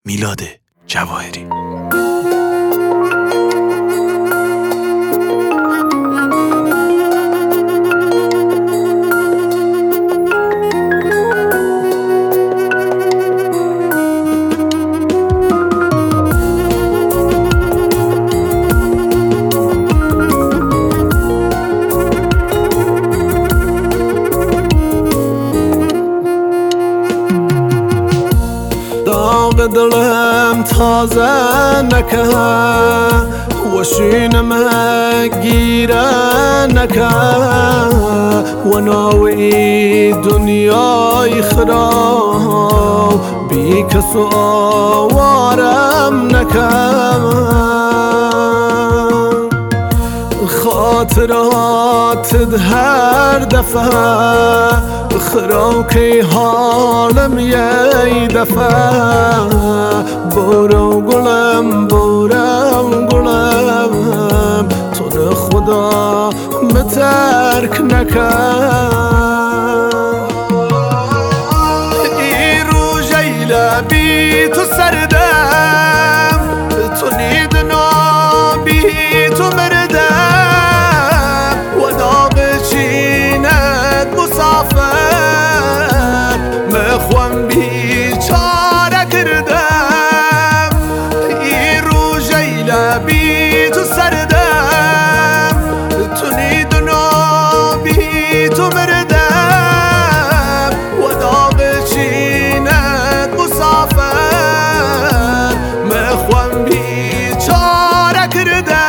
میلاد جواهری. داغ دلم تازه نکه و شینم گیره نکه و ناوی دنیای خراب بی کس آوارم نکه خاطرات هر دفعه خراکی حالم یه دفعه برو گلم برم گلم تو ده خدا مترک نکن این روژه لبی تو سردم تو نید نابی تو مردم و داغ چینت مسافر مخوام بیچاره کردم این روژه لبی تو سردم تو نید نابی تو مردم و داغ چینت مسافر مخوام بیچاره کردم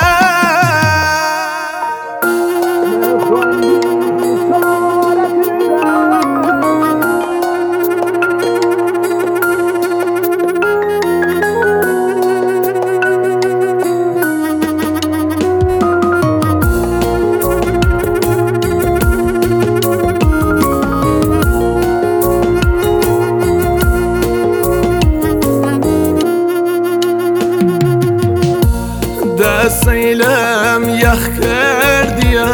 دستیلم یخ کردیم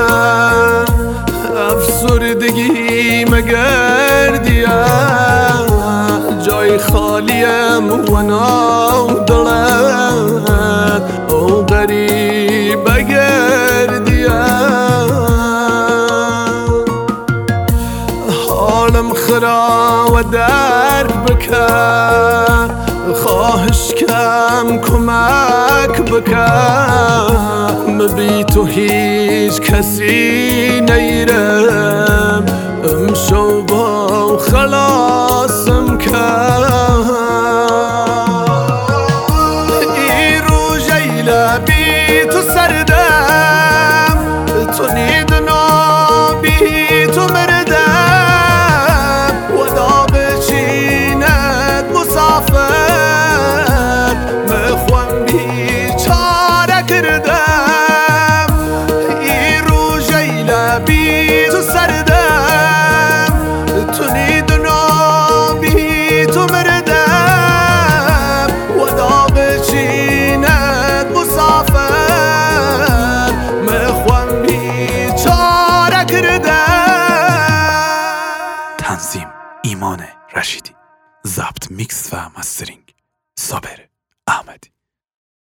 افسردگی مگردیم جای خالیم و نادلت او غریب گردیم حالم خرا و درک بکن خواهش کم کمک بکن بی تو هیچ کسی نیرم امشو با خلاصم کن این روژه لبی تو سردم تو نید نابی تو مردم و داغ چینت مسافر مخوام بیچاره کردم این روژه لبی تو سردم